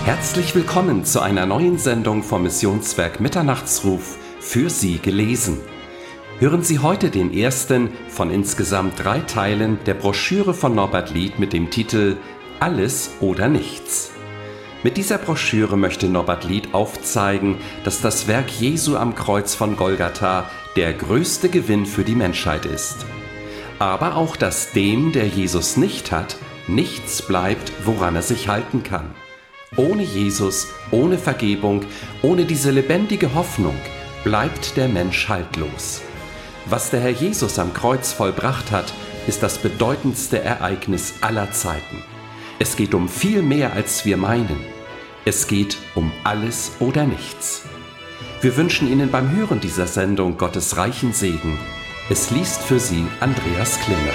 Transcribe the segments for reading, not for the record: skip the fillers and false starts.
Herzlich willkommen zu einer neuen Sendung vom Missionswerk Mitternachtsruf, für Sie gelesen. Hören Sie heute den ersten von insgesamt 3 Teilen der Broschüre von Norbert Lied mit dem Titel Alles oder Nichts. Mit dieser Broschüre möchte Norbert Lied aufzeigen, dass das Werk Jesu am Kreuz von Golgatha der größte Gewinn für die Menschheit ist. Aber auch, dass dem, der Jesus nicht hat, nichts bleibt, woran er sich halten kann. Ohne Jesus, ohne Vergebung, ohne diese lebendige Hoffnung bleibt der Mensch haltlos. Was der Herr Jesus am Kreuz vollbracht hat, ist das bedeutendste Ereignis aller Zeiten. Es geht um viel mehr, als wir meinen. Es geht um alles oder nichts. Wir wünschen Ihnen beim Hören dieser Sendung Gottes reichen Segen. Es liest für Sie Andreas Klinge.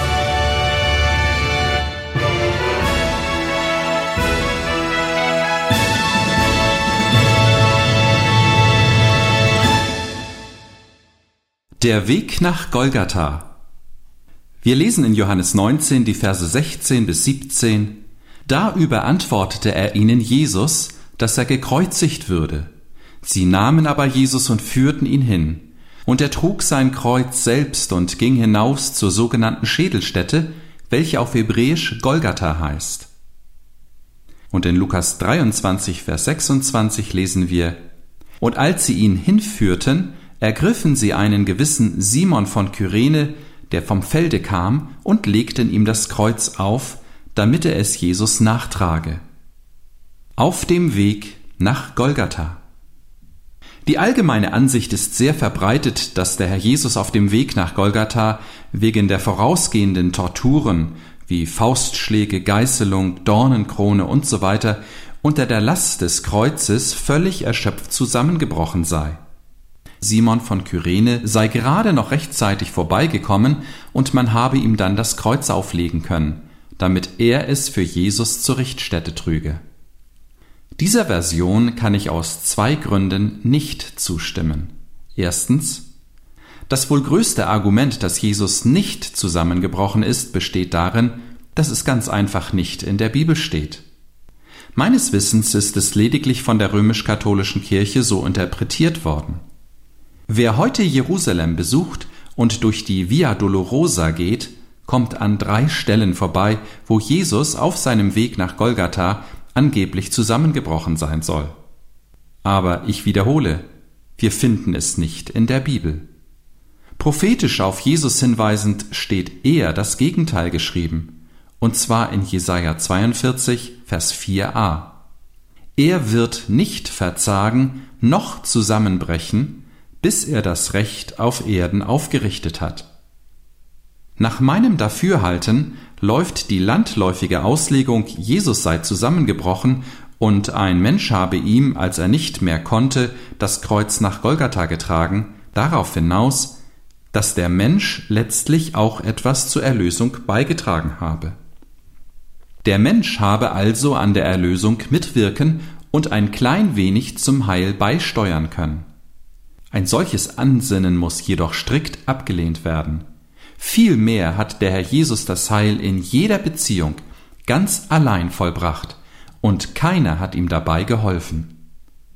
Der Weg nach Golgatha. Wir lesen in Johannes 19 die Verse 16 bis 17. Da überantwortete er ihnen Jesus, dass er gekreuzigt würde. Sie nahmen aber Jesus und führten ihn hin. Und er trug sein Kreuz selbst und ging hinaus zur sogenannten Schädelstätte, welche auf Hebräisch Golgatha heißt. Und in Lukas 23, Vers 26 lesen wir: Und als sie ihn hinführten, ergriffen sie einen gewissen Simon von Kyrene, der vom Felde kam, und legten ihm das Kreuz auf, damit er es Jesus nachtrage. Auf dem Weg nach Golgatha. Die allgemeine Ansicht ist sehr verbreitet, dass der Herr Jesus auf dem Weg nach Golgatha wegen der vorausgehenden Torturen wie Faustschläge, Geißelung, Dornenkrone usw. unter der Last des Kreuzes völlig erschöpft zusammengebrochen sei. Simon von Kyrene sei gerade noch rechtzeitig vorbeigekommen und man habe ihm dann das Kreuz auflegen können, damit er es für Jesus zur Richtstätte trüge. Dieser Version kann ich aus 2 Gründen nicht zustimmen. Erstens: Das wohl größte Argument, dass Jesus nicht zusammengebrochen ist, besteht darin, dass es ganz einfach nicht in der Bibel steht. Meines Wissens ist es lediglich von der römisch-katholischen Kirche so interpretiert worden. Wer heute Jerusalem besucht und durch die Via Dolorosa geht, kommt an 3 Stellen vorbei, wo Jesus auf seinem Weg nach Golgatha angeblich zusammengebrochen sein soll. Aber ich wiederhole, wir finden es nicht in der Bibel. Prophetisch auf Jesus hinweisend steht eher das Gegenteil geschrieben, und zwar in Jesaja 42, Vers 4a. Er wird nicht verzagen noch zusammenbrechen, bis er das Recht auf Erden aufgerichtet hat. Nach meinem Dafürhalten läuft die landläufige Auslegung, Jesus sei zusammengebrochen und ein Mensch habe ihm, als er nicht mehr konnte, das Kreuz nach Golgatha getragen, darauf hinaus, dass der Mensch letztlich auch etwas zur Erlösung beigetragen habe. Der Mensch habe also an der Erlösung mitwirken und ein klein wenig zum Heil beisteuern können. Ein solches Ansinnen muss jedoch strikt abgelehnt werden. Vielmehr hat der Herr Jesus das Heil in jeder Beziehung ganz allein vollbracht und keiner hat ihm dabei geholfen.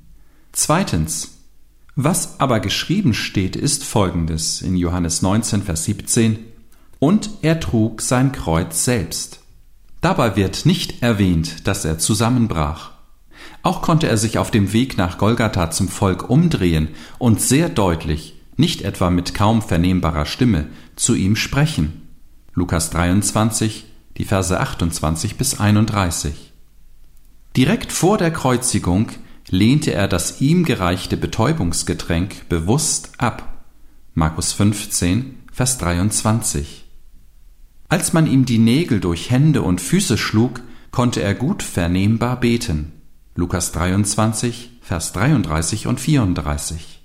Zweitens: Was aber geschrieben steht, ist Folgendes in Johannes 19, Vers 17: Und er trug sein Kreuz selbst. Dabei wird nicht erwähnt, dass er zusammenbrach. Auch konnte er sich auf dem Weg nach Golgatha zum Volk umdrehen und sehr deutlich, nicht etwa mit kaum vernehmbarer Stimme, zu ihm sprechen. Lukas 23, die Verse 28 bis 31. Direkt vor der Kreuzigung lehnte er das ihm gereichte Betäubungsgetränk bewusst ab. Markus 15, Vers 23. Als man ihm die Nägel durch Hände und Füße schlug, konnte er gut vernehmbar beten. Lukas 23, Vers 33 und 34.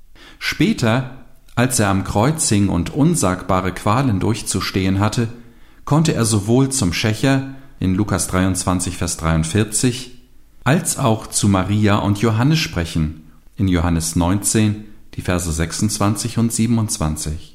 Später, als er am Kreuz hing und unsagbare Qualen durchzustehen hatte, konnte er sowohl zum Schächer in Lukas 23, Vers 43, als auch zu Maria und Johannes sprechen in Johannes 19, die Verse 26 und 27.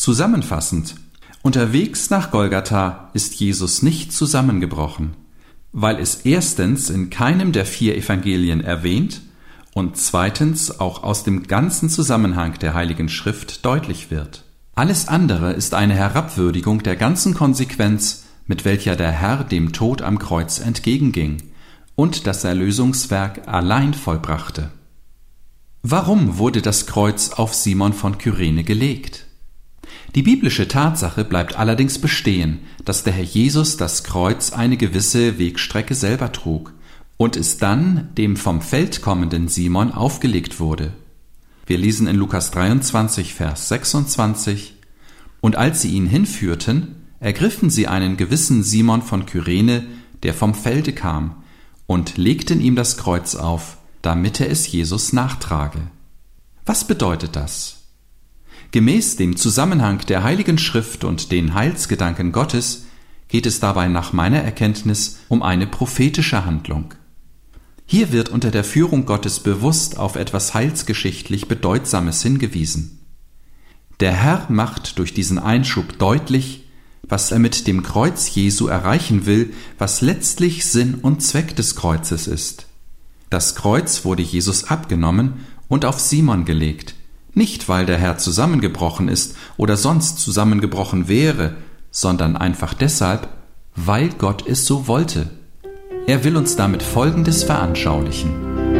Zusammenfassend: Unterwegs nach Golgatha ist Jesus nicht zusammengebrochen. weil es erstens in keinem der 4 Evangelien erwähnt und zweitens auch aus dem ganzen Zusammenhang der Heiligen Schrift deutlich wird. Alles andere ist eine Herabwürdigung der ganzen Konsequenz, mit welcher der Herr dem Tod am Kreuz entgegenging und das Erlösungswerk allein vollbrachte. Warum wurde das Kreuz auf Simon von Kyrene gelegt? Die biblische Tatsache bleibt allerdings bestehen, dass der Herr Jesus das Kreuz eine gewisse Wegstrecke selber trug und es dann dem vom Feld kommenden Simon aufgelegt wurde. Wir lesen in Lukas 23, Vers 26: Und als sie ihn hinführten, ergriffen sie einen gewissen Simon von Kyrene, der vom Felde kam, und legten ihm das Kreuz auf, damit er es Jesus nachtrage. Was bedeutet das? Gemäß dem Zusammenhang der Heiligen Schrift und den Heilsgedanken Gottes geht es dabei nach meiner Erkenntnis um eine prophetische Handlung. Hier wird unter der Führung Gottes bewusst auf etwas heilsgeschichtlich Bedeutsames hingewiesen. Der Herr macht durch diesen Einschub deutlich, was er mit dem Kreuz Jesu erreichen will, was letztlich Sinn und Zweck des Kreuzes ist. Das Kreuz wurde Jesus abgenommen und auf Simon gelegt, nicht weil der Herr zusammengebrochen ist oder sonst zusammengebrochen wäre, sondern einfach deshalb, weil Gott es so wollte. Er will uns damit Folgendes veranschaulichen.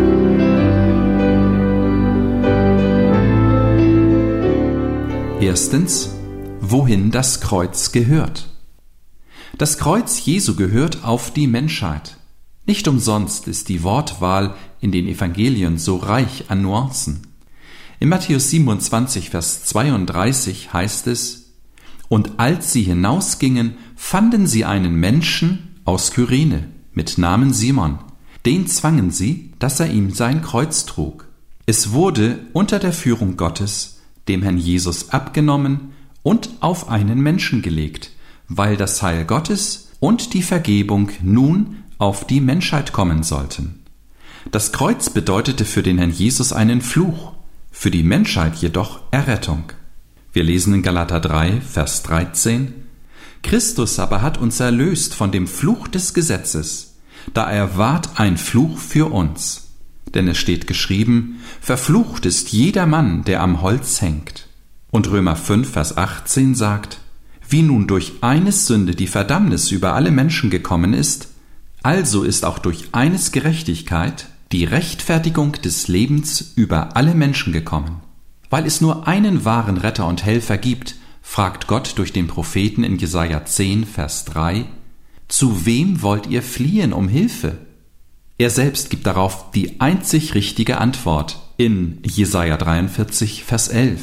Erstens, wohin das Kreuz gehört. Das Kreuz Jesu gehört auf die Menschheit. Nicht umsonst ist die Wortwahl in den Evangelien so reich an Nuancen. In Matthäus 27, Vers 32 heißt es: Und als sie hinausgingen, fanden sie einen Menschen aus Kyrene mit Namen Simon. Den zwangen sie, dass er ihm sein Kreuz trug. Es wurde unter der Führung Gottes dem Herrn Jesus abgenommen und auf einen Menschen gelegt, weil das Heil Gottes und die Vergebung nun auf die Menschheit kommen sollten. Das Kreuz bedeutete für den Herrn Jesus einen Fluch, für die Menschheit jedoch Errettung. Wir lesen in Galater 3, Vers 13: Christus aber hat uns erlöst von dem Fluch des Gesetzes, da er ward ein Fluch für uns. Denn es steht geschrieben: Verflucht ist jeder Mann, der am Holz hängt. Und Römer 5, Vers 18 sagt: Wie nun durch eines Sünde die Verdammnis über alle Menschen gekommen ist, also ist auch durch eines Gerechtigkeit die Rechtfertigung des Lebens über alle Menschen gekommen. Weil es nur einen wahren Retter und Helfer gibt, fragt Gott durch den Propheten in Jesaja 10, Vers 3: Zu wem wollt ihr fliehen um Hilfe? Er selbst gibt darauf die einzig richtige Antwort in Jesaja 43, Vers 11: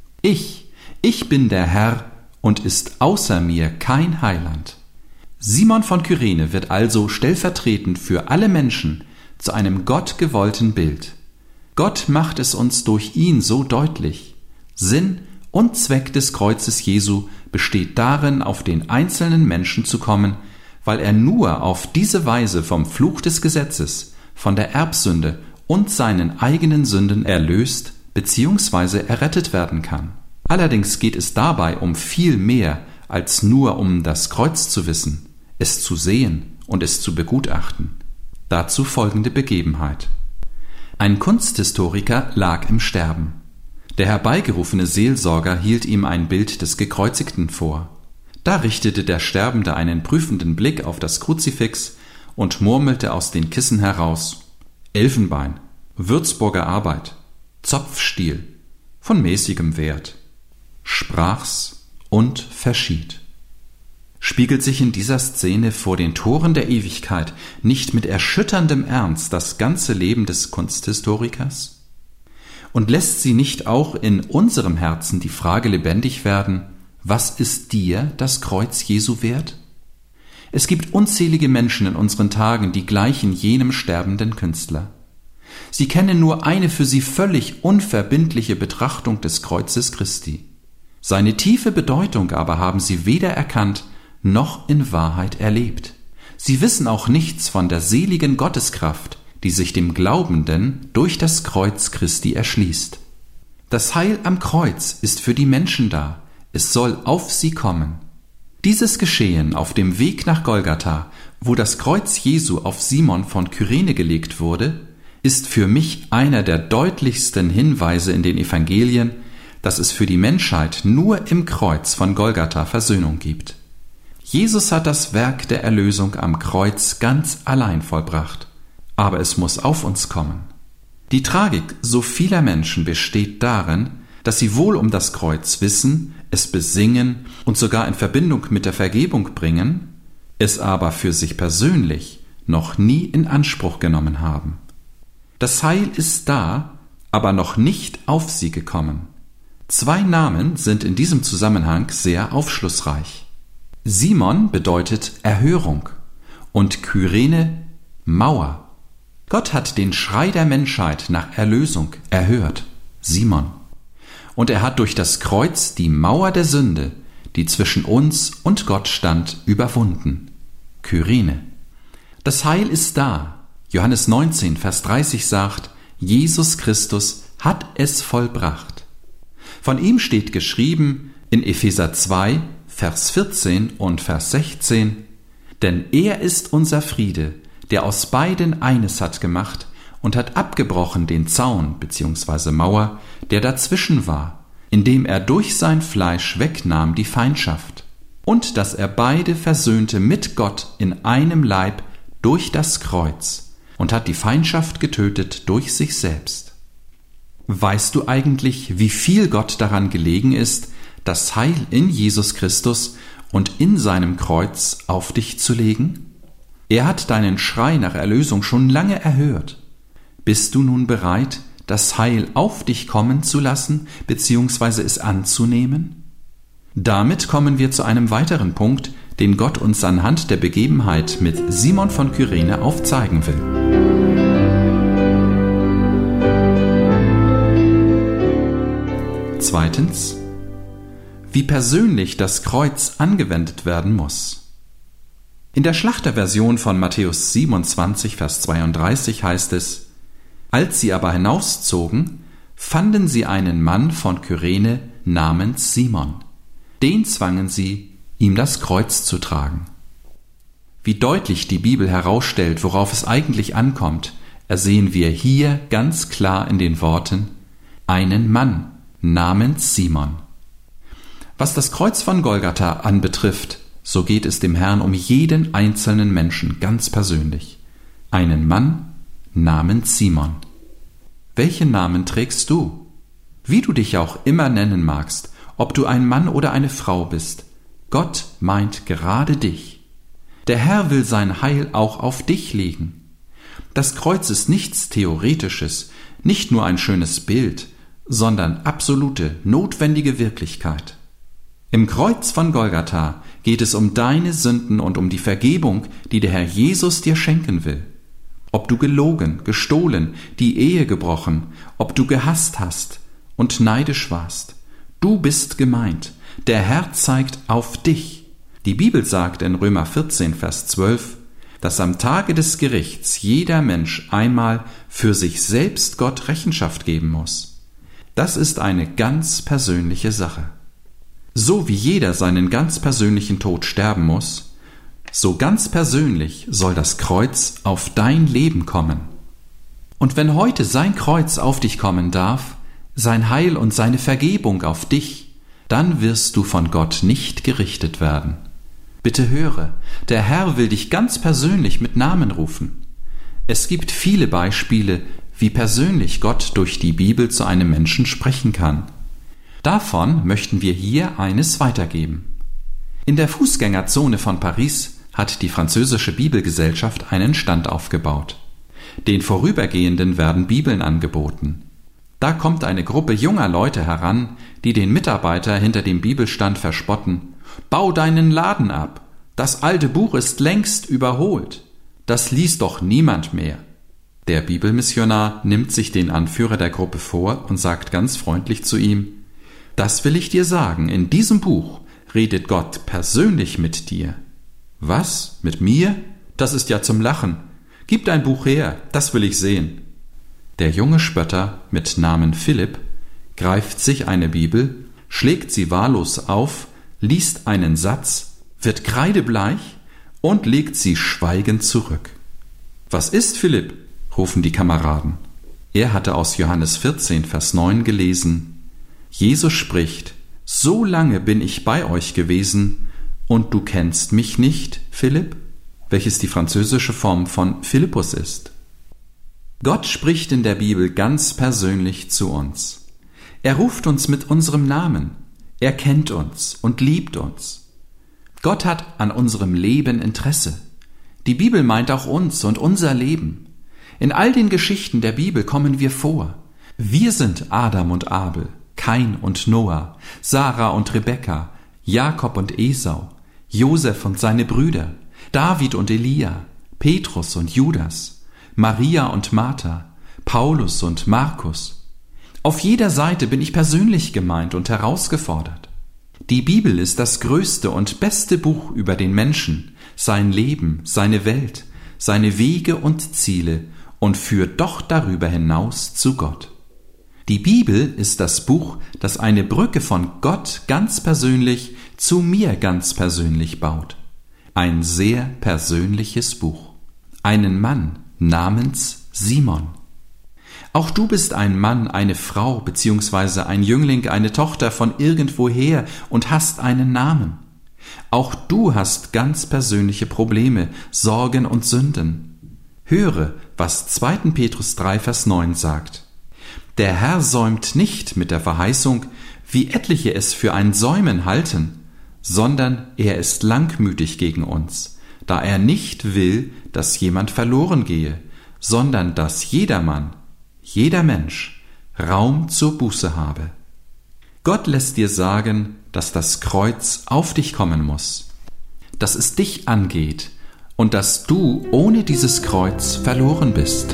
Ich bin der Herr, und ist außer mir kein Heiland. Simon von Kyrene wird also stellvertretend für alle Menschen zu einem gottgewollten Bild. Gott macht es uns durch ihn so deutlich. Sinn und Zweck des Kreuzes Jesu besteht darin, auf den einzelnen Menschen zu kommen, weil er nur auf diese Weise vom Fluch des Gesetzes, von der Erbsünde und seinen eigenen Sünden erlöst bzw. errettet werden kann. Allerdings geht es dabei um viel mehr als nur um das Kreuz zu wissen, es zu sehen und es zu begutachten. Dazu folgende Begebenheit. Ein Kunsthistoriker lag im Sterben. Der herbeigerufene Seelsorger hielt ihm ein Bild des Gekreuzigten vor. Da richtete der Sterbende einen prüfenden Blick auf das Kruzifix und murmelte aus den Kissen heraus: Elfenbein, Würzburger Arbeit, Zopfstiel, von mäßigem Wert. Sprach's und verschied. Spiegelt sich in dieser Szene vor den Toren der Ewigkeit nicht mit erschütterndem Ernst das ganze Leben des Kunsthistorikers? Und lässt sie nicht auch in unserem Herzen die Frage lebendig werden: Was ist dir das Kreuz Jesu wert? Es gibt unzählige Menschen in unseren Tagen, die gleichen jenem sterbenden Künstler. Sie kennen nur eine für sie völlig unverbindliche Betrachtung des Kreuzes Christi. Seine tiefe Bedeutung aber haben sie weder erkannt noch in Wahrheit erlebt. Sie wissen auch nichts von der seligen Gotteskraft, die sich dem Glaubenden durch das Kreuz Christi erschließt. Das Heil am Kreuz ist für die Menschen da, es soll auf sie kommen. Dieses Geschehen auf dem Weg nach Golgatha wo das Kreuz Jesu auf Simon von Kyrene gelegt wurde, ist für mich einer der deutlichsten Hinweise in den Evangelien, dass es für die Menschheit nur im Kreuz von Golgatha Versöhnung gibt. Jesus hat das Werk der Erlösung am Kreuz ganz allein vollbracht, aber es muss auf uns kommen. Die Tragik so vieler Menschen besteht darin, dass sie wohl um das Kreuz wissen, es besingen und sogar in Verbindung mit der Vergebung bringen, es aber für sich persönlich noch nie in Anspruch genommen haben. Das Heil ist da, aber noch nicht auf sie gekommen. 2 Namen sind in diesem Zusammenhang sehr aufschlussreich. Simon bedeutet Erhörung und Kyrene Mauer. Gott hat den Schrei der Menschheit nach Erlösung erhört, Simon. Und er hat durch das Kreuz die Mauer der Sünde, die zwischen uns und Gott stand, überwunden, Kyrene. Das Heil ist da. Johannes 19, Vers 30 sagt, Jesus Christus hat es vollbracht. Von ihm steht geschrieben in Epheser 2, Vers 14 und Vers 16, denn er ist unser Friede, der aus beiden eines hat gemacht und hat abgebrochen den Zaun bzw. Mauer, der dazwischen war, indem er durch sein Fleisch wegnahm die Feindschaft, und dass er beide versöhnte mit Gott in einem Leib durch das Kreuz und hat die Feindschaft getötet durch sich selbst. Weißt du eigentlich, wie viel Gott daran gelegen ist, das Heil in Jesus Christus und in seinem Kreuz auf dich zu legen? Er hat deinen Schrei nach Erlösung schon lange erhört. Bist du nun bereit, das Heil auf dich kommen zu lassen bzw. es anzunehmen? Damit kommen wir zu einem weiteren Punkt, den Gott uns anhand der Begebenheit mit Simon von Kyrene aufzeigen will. Zweitens, wie persönlich das Kreuz angewendet werden muss. In der Schlachterversion von Matthäus 27, Vers 32 heißt es, als sie aber hinauszogen, fanden sie einen Mann von Kyrene namens Simon. Den zwangen sie, ihm das Kreuz zu tragen. Wie deutlich die Bibel herausstellt, worauf es eigentlich ankommt, ersehen wir hier ganz klar in den Worten, einen Mann namens Simon. Was das Kreuz von Golgatha anbetrifft, so geht es dem Herrn um jeden einzelnen Menschen ganz persönlich. Einen Mann namens Simon. Welchen Namen trägst du? Wie du dich auch immer nennen magst, ob du ein Mann oder eine Frau bist, Gott meint gerade dich. Der Herr will sein Heil auch auf dich legen. Das Kreuz ist nichts Theoretisches, nicht nur ein schönes Bild, sondern absolute, notwendige Wirklichkeit. Im Kreuz von Golgatha geht es um deine Sünden und um die Vergebung, die der Herr Jesus dir schenken will. Ob du gelogen, gestohlen, die Ehe gebrochen, ob du gehasst hast und neidisch warst, du bist gemeint. Der Herr zeigt auf dich. Die Bibel sagt in Römer 14, Vers 12, dass am Tage des Gerichts jeder Mensch einmal für sich selbst Gott Rechenschaft geben muss. Das ist eine ganz persönliche Sache. So wie jeder seinen ganz persönlichen Tod sterben muss, so ganz persönlich soll das Kreuz auf dein Leben kommen. Und wenn heute sein Kreuz auf dich kommen darf, sein Heil und seine Vergebung auf dich, dann wirst du von Gott nicht gerichtet werden. Bitte höre, der Herr will dich ganz persönlich mit Namen rufen. Es gibt viele Beispiele, wie persönlich Gott durch die Bibel zu einem Menschen sprechen kann. Davon möchten wir hier eines weitergeben. In der Fußgängerzone von Paris hat die französische Bibelgesellschaft einen Stand aufgebaut. Den Vorübergehenden werden Bibeln angeboten. Da kommt eine Gruppe junger Leute heran, die den Mitarbeiter hinter dem Bibelstand verspotten. »Bau deinen Laden ab! Das alte Buch ist längst überholt! Das liest doch niemand mehr!« Der Bibelmissionar nimmt sich den Anführer der Gruppe vor und sagt ganz freundlich zu ihm, »Das will ich dir sagen, in diesem Buch redet Gott persönlich mit dir.« »Was? Mit mir? Das ist ja zum Lachen. Gib dein Buch her, das will ich sehen.« Der junge Spötter mit Namen Philipp greift sich eine Bibel, schlägt sie wahllos auf, liest einen Satz, wird kreidebleich und legt sie schweigend zurück. »Was ist, Philipp?« rufen die Kameraden. Er hatte aus Johannes 14, Vers 9 gelesen: Jesus spricht: »So lange bin ich bei euch gewesen, und du kennst mich nicht, Philipp?« welches die französische Form von Philippus ist. Gott spricht in der Bibel ganz persönlich zu uns. Er ruft uns mit unserem Namen. Er kennt uns und liebt uns. Gott hat an unserem Leben Interesse. Die Bibel meint auch uns und unser Leben. In all den Geschichten der Bibel kommen wir vor. Wir sind Adam und Abel, Kain und Noah, Sarah und Rebekka, Jakob und Esau, Josef und seine Brüder, David und Elia, Petrus und Judas, Maria und Martha, Paulus und Markus. Auf jeder Seite bin ich persönlich gemeint und herausgefordert. Die Bibel ist das größte und beste Buch über den Menschen, sein Leben, seine Welt, seine Wege und Ziele und führt doch darüber hinaus zu Gott. Die Bibel ist das Buch, das eine Brücke von Gott ganz persönlich zu mir ganz persönlich baut. Ein sehr persönliches Buch. Einen Mann namens Simon. Auch du bist ein Mann, eine Frau bzw. ein Jüngling, eine Tochter von irgendwoher und hast einen Namen. Auch du hast ganz persönliche Probleme, Sorgen und Sünden. Höre, was 2. Petrus 3, Vers 9 sagt. Der Herr säumt nicht mit der Verheißung, wie etliche es für ein Säumen halten, sondern er ist langmütig gegen uns, da er nicht will, dass jemand verloren gehe, sondern dass jedermann, jeder Mensch Raum zur Buße habe. Gott lässt dir sagen, dass das Kreuz auf dich kommen muss, dass es dich angeht und dass du ohne dieses Kreuz verloren bist.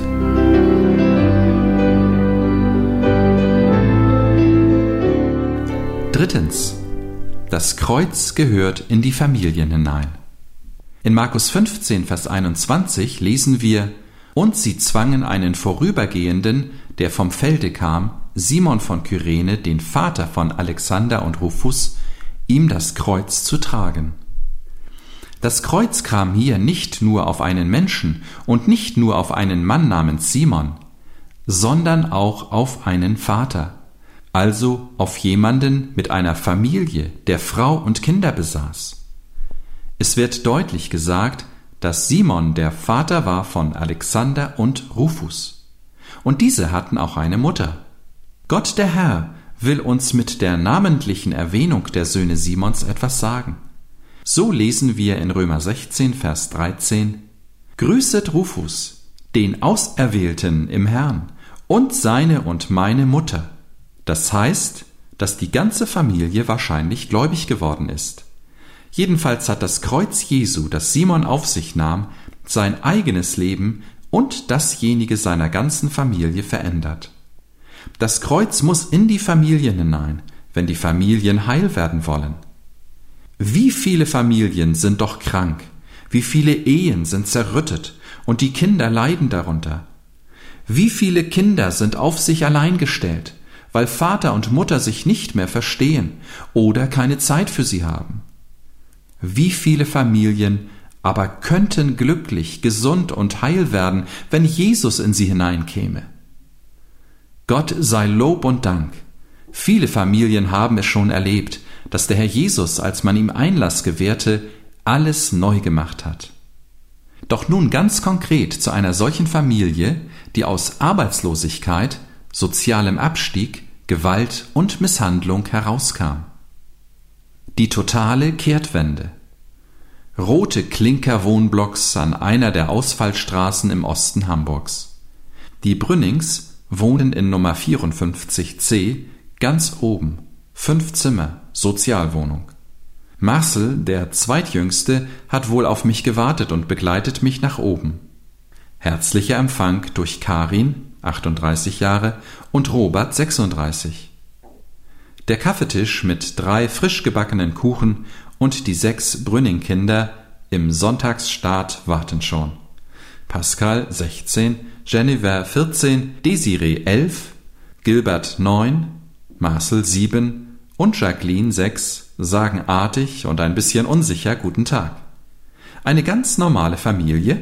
Drittens. Das Kreuz gehört in die Familien hinein. In Markus 15, Vers 21 lesen wir: Und sie zwangen einen Vorübergehenden, der vom Felde kam, Simon von Kyrene, den Vater von Alexander und Rufus, ihm das Kreuz zu tragen. Das Kreuz kam hier nicht nur auf einen Menschen und nicht nur auf einen Mann namens Simon, sondern auch auf einen Vater, also auf jemanden mit einer Familie, der Frau und Kinder besaß. Es wird deutlich gesagt, dass Simon der Vater war von Alexander und Rufus. Und diese hatten auch eine Mutter. Gott der Herr will uns mit der namentlichen Erwähnung der Söhne Simons etwas sagen. So lesen wir in Römer 16, Vers 13: Grüßet Rufus, den Auserwählten im Herrn, und seine und meine Mutter. Das heißt, dass die ganze Familie wahrscheinlich gläubig geworden ist. Jedenfalls hat das Kreuz Jesu, das Simon auf sich nahm, sein eigenes Leben und dasjenige seiner ganzen Familie verändert. Das Kreuz muss in die Familien hinein, wenn die Familien heil werden wollen. Wie viele Familien sind doch krank, wie viele Ehen sind zerrüttet und die Kinder leiden darunter. Wie viele Kinder sind auf sich allein gestellt, weil Vater und Mutter sich nicht mehr verstehen oder keine Zeit für sie haben. Wie viele Familien aber könnten glücklich, gesund und heil werden, wenn Jesus in sie hineinkäme. Gott sei Lob und Dank. Viele Familien haben es schon erlebt, dass der Herr Jesus, als man ihm Einlass gewährte, alles neu gemacht hat. Doch nun ganz konkret zu einer solchen Familie, die aus Arbeitslosigkeit, sozialem Abstieg, Gewalt und Misshandlung herauskam. Die totale Kehrtwende. Rote Klinkerwohnblocks an einer der Ausfallstraßen im Osten Hamburgs. Die Brünnings wohnen in Nummer 54c, ganz oben, 5 Zimmer, Sozialwohnung. Marcel, der Zweitjüngste, hat wohl auf mich gewartet und begleitet mich nach oben. Herzlicher Empfang durch Karin, 38 Jahre, und Robert, 36. Der Kaffeetisch mit 3 frisch gebackenen Kuchen und die 6 Brünning-Kinder im Sonntagsstaat warten schon. Pascal, 16, Jennifer, 14, Desiree, 11, Gilbert, 9, Marcel, 7 und Jacqueline, 6, sagen artig und ein bisschen unsicher Guten Tag. Eine ganz normale Familie?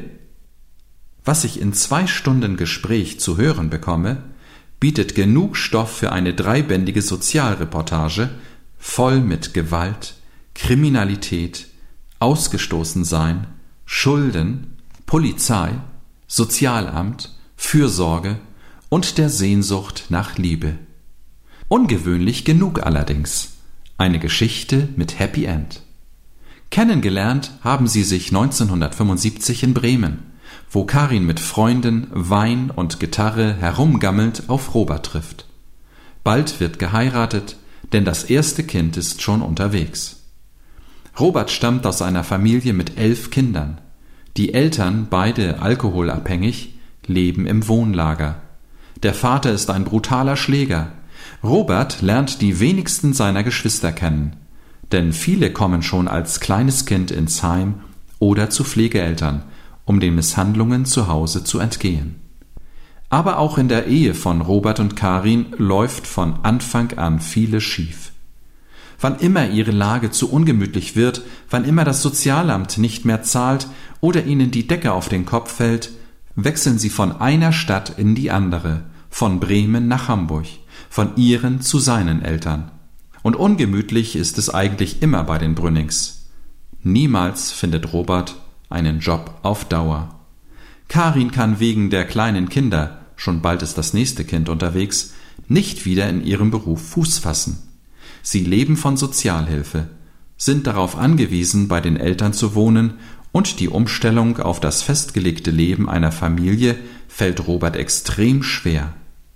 Was ich in 2 Stunden Gespräch zu hören bekomme, bietet genug Stoff für eine 3-bändige Sozialreportage, voll mit Gewalt, Kriminalität, Ausgestoßensein, Schulden, Polizei, Sozialamt, Fürsorge und der Sehnsucht nach Liebe. Ungewöhnlich genug allerdings. Eine Geschichte mit Happy End. Kennengelernt haben sie sich 1975 in Bremen, wo Karin mit Freunden, Wein und Gitarre herumgammelnd auf Robert trifft. Bald wird geheiratet, denn das erste Kind ist schon unterwegs. Robert stammt aus einer Familie mit 11 Kindern. Die Eltern, beide alkoholabhängig, leben im Wohnlager. Der Vater ist ein brutaler Schläger. Robert lernt die wenigsten seiner Geschwister kennen, denn viele kommen schon als kleines Kind ins Heim oder zu Pflegeeltern, um den Misshandlungen zu Hause zu entgehen. Aber auch in der Ehe von Robert und Karin läuft von Anfang an vieles schief. Wann immer ihre Lage zu ungemütlich wird, wann immer das Sozialamt nicht mehr zahlt oder ihnen die Decke auf den Kopf fällt, wechseln sie von einer Stadt in die andere, von Bremen nach Hamburg, von ihren zu seinen Eltern. Und ungemütlich ist es eigentlich immer bei den Brünnings. Niemals findet Robert einen Job auf Dauer. Karin kann wegen der kleinen Kinder, schon bald ist das nächste Kind unterwegs, nicht wieder in ihrem Beruf Fuß fassen. Sie leben von Sozialhilfe, sind darauf angewiesen, bei den Eltern zu wohnen, und die Umstellung auf das festgelegte Leben einer Familie fällt Robert extrem schwer.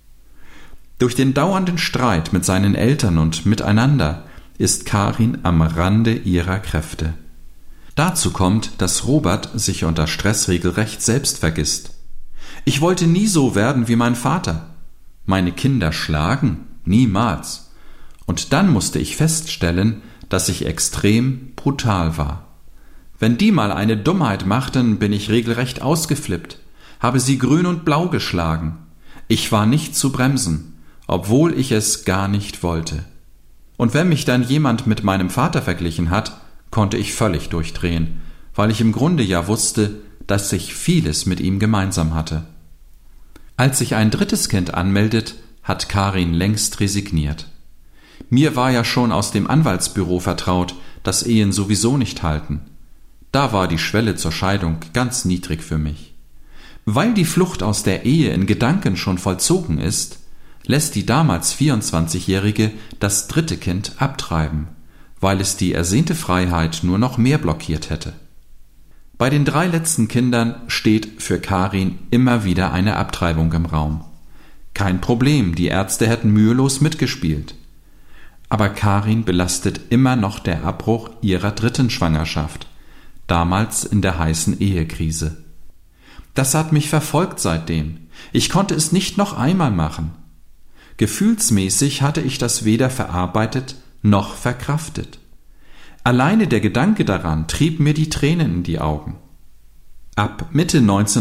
Durch den dauernden Streit mit seinen Eltern und miteinander ist Karin am Rande ihrer Kräfte. Dazu kommt, dass Robert sich unter Stress regelrecht selbst vergisst. Ich wollte nie so werden wie mein Vater. Meine Kinder schlagen? Niemals. Und dann musste ich feststellen, dass ich extrem brutal war. Wenn die mal eine Dummheit machten, bin ich regelrecht ausgeflippt, habe sie grün und blau geschlagen. Ich war nicht zu bremsen, obwohl ich es gar nicht wollte. Und wenn mich dann jemand mit meinem Vater verglichen hat, konnte ich völlig durchdrehen, weil ich im Grunde ja wusste, dass ich vieles mit ihm gemeinsam hatte. Als sich ein 3. Kind anmeldet, hat Karin längst resigniert. Mir war ja schon aus dem Anwaltsbüro vertraut, dass Ehen sowieso nicht halten. Da war die Schwelle zur Scheidung ganz niedrig für mich. Weil die Flucht aus der Ehe in Gedanken schon vollzogen ist, lässt die damals 24-Jährige das 3. Kind abtreiben, weil es die ersehnte Freiheit nur noch mehr blockiert hätte. Bei den 3 letzten Kindern steht für Karin immer wieder eine Abtreibung im Raum. Kein Problem, die Ärzte hätten mühelos mitgespielt. Aber Karin belastet immer noch der Abbruch ihrer 3. Schwangerschaft, damals in der heißen Ehekrise. Das hat mich verfolgt seitdem. Ich konnte es nicht noch einmal machen. Gefühlsmäßig hatte ich das weder verarbeitet noch verkraftet. Alleine der Gedanke daran trieb mir die Tränen in die Augen. Ab Mitte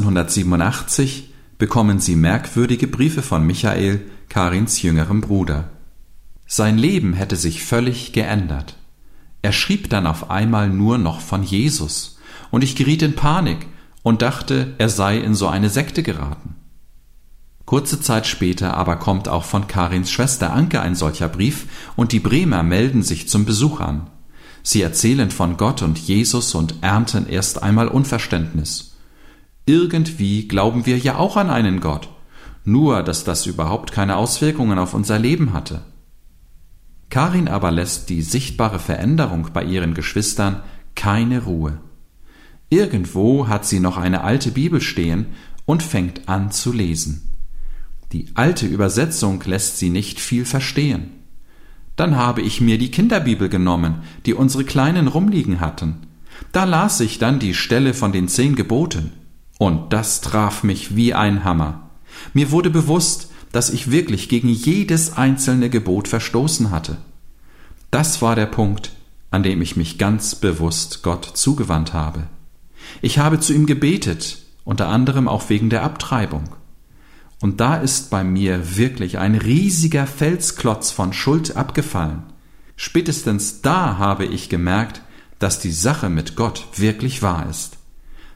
1987 bekommen sie merkwürdige Briefe von Michael, Karins jüngerem Bruder. Sein Leben hätte sich völlig geändert. Er schrieb dann auf einmal nur noch von Jesus, und ich geriet in Panik und dachte, er sei in so eine Sekte geraten. Kurze Zeit später aber kommt auch von Karins Schwester Anke ein solcher Brief, und die Bremer melden sich zum Besuch an. Sie erzählen von Gott und Jesus und ernten erst einmal Unverständnis. Irgendwie glauben wir ja auch an einen Gott, nur dass das überhaupt keine Auswirkungen auf unser Leben hatte. Karin aber lässt die sichtbare Veränderung bei ihren Geschwistern keine Ruhe. Irgendwo hat sie noch eine alte Bibel stehen und fängt an zu lesen. Die alte Übersetzung lässt sie nicht viel verstehen. Dann habe ich mir die Kinderbibel genommen, die unsere Kleinen rumliegen hatten. Da las ich dann die Stelle von den 10 Geboten. Und das traf mich wie ein Hammer. Mir wurde bewusst, dass ich wirklich gegen jedes einzelne Gebot verstoßen hatte. Das war der Punkt, an dem ich mich ganz bewusst Gott zugewandt habe. Ich habe zu ihm gebetet, unter anderem auch wegen der Abtreibung. Und da ist bei mir wirklich ein riesiger Felsklotz von Schuld abgefallen. Spätestens da habe ich gemerkt, dass die Sache mit Gott wirklich wahr ist.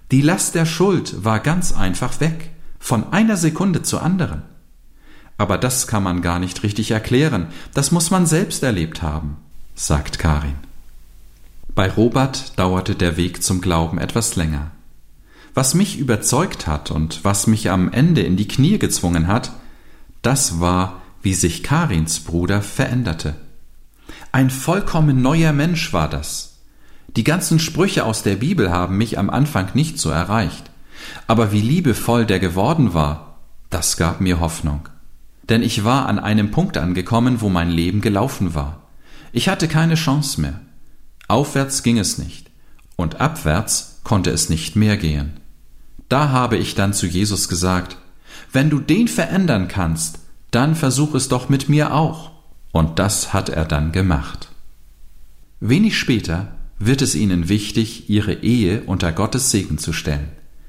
Die Last der Schuld war ganz einfach weg, von einer Sekunde zur anderen. Aber das kann man gar nicht richtig erklären, das muss man selbst erlebt haben, sagt Karin. Bei Robert dauerte der Weg zum Glauben etwas länger. Was mich überzeugt hat und was mich am Ende in die Knie gezwungen hat, das war, wie sich Karins Bruder veränderte. Ein vollkommen neuer Mensch war das. Die ganzen Sprüche aus der Bibel haben mich am Anfang nicht so erreicht. Aber wie liebevoll der geworden war, das gab mir Hoffnung. Denn ich war an einem Punkt angekommen, wo mein Leben gelaufen war. Ich hatte keine Chance mehr. Aufwärts ging es nicht und abwärts konnte es nicht mehr gehen. Da habe ich dann zu Jesus gesagt, wenn du den verändern kannst, dann versuch es doch mit mir auch. Und das hat er dann gemacht. Wenig später wird es ihnen wichtig, ihre Ehe unter Gottes Segen zu stellen.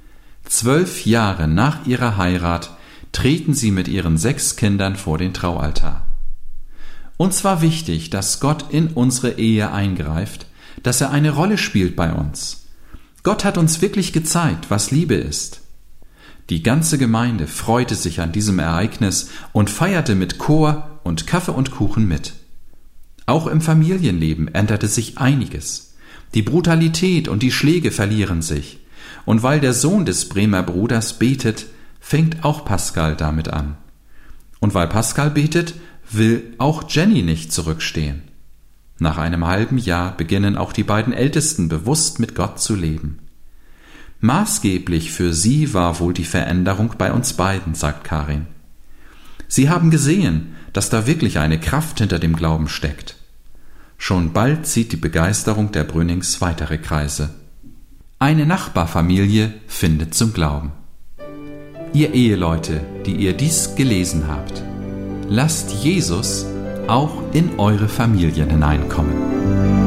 12 Jahre nach ihrer Heirat treten sie mit ihren 6 Kindern vor den Traualtar. Uns war wichtig, dass Gott in unsere Ehe eingreift, dass er eine Rolle spielt bei uns. Gott hat uns wirklich gezeigt, was Liebe ist. Die ganze Gemeinde freute sich an diesem Ereignis und feierte mit Chor und Kaffee und Kuchen mit. Auch im Familienleben änderte sich einiges. Die Brutalität und die Schläge verlieren sich. Und weil der Sohn des Bremer Bruders betet, fängt auch Pascal damit an. Und weil Pascal betet, will auch Jenny nicht zurückstehen. Nach einem halben Jahr beginnen auch die beiden Ältesten bewusst mit Gott zu leben. Maßgeblich für sie war wohl die Veränderung bei uns beiden, sagt Karin. Sie haben gesehen, dass da wirklich eine Kraft hinter dem Glauben steckt. Schon bald zieht die Begeisterung der Brünings weitere Kreise. Eine Nachbarfamilie findet zum Glauben. Ihr Eheleute, die ihr dies gelesen habt, lasst Jesus auch in eure Familien hineinkommen.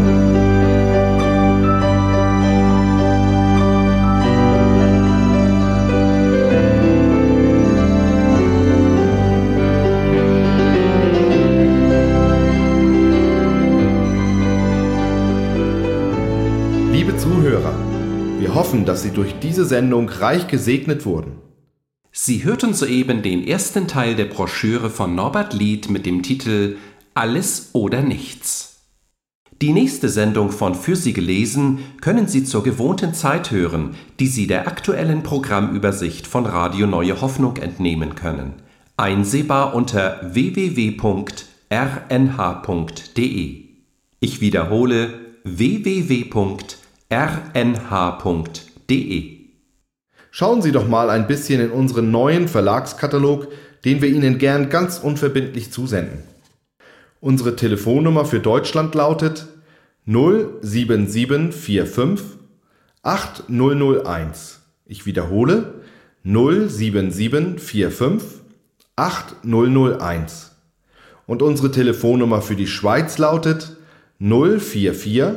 Liebe Zuhörer, wir hoffen, dass Sie durch diese Sendung reich gesegnet wurden. Sie hörten soeben den ersten Teil der Broschüre von Norbert Lied mit dem Titel Alles oder Nichts. Die nächste Sendung von Für Sie gelesen können Sie zur gewohnten Zeit hören, die Sie der aktuellen Programmübersicht von Radio Neue Hoffnung entnehmen können. Einsehbar unter www.rnh.de. Ich wiederhole www.rnh.de. Schauen Sie doch mal ein bisschen in unseren neuen Verlagskatalog, den wir Ihnen gern ganz unverbindlich zusenden. Unsere Telefonnummer für Deutschland lautet 07745 8001. Ich wiederhole 07745 8001. Und unsere Telefonnummer für die Schweiz lautet 044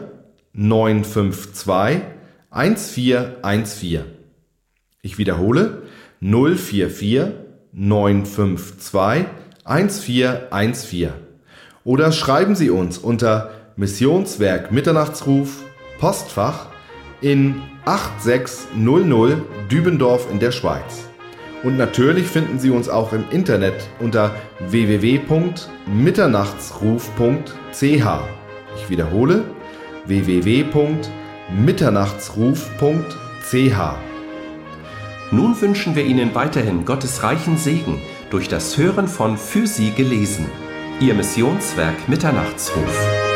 952 1414. Ich wiederhole 044 952 1414. Oder schreiben Sie uns unter Missionswerk Mitternachtsruf, Postfach in 8600 Dübendorf in der Schweiz. Und natürlich finden Sie uns auch im Internet unter www.mitternachtsruf.ch. Ich wiederhole www.mitternachtsruf.ch. Nun wünschen wir Ihnen weiterhin Gottes reichen Segen durch das Hören von Für Sie gelesen. Ihr Missionswerk Mitternachtsruf.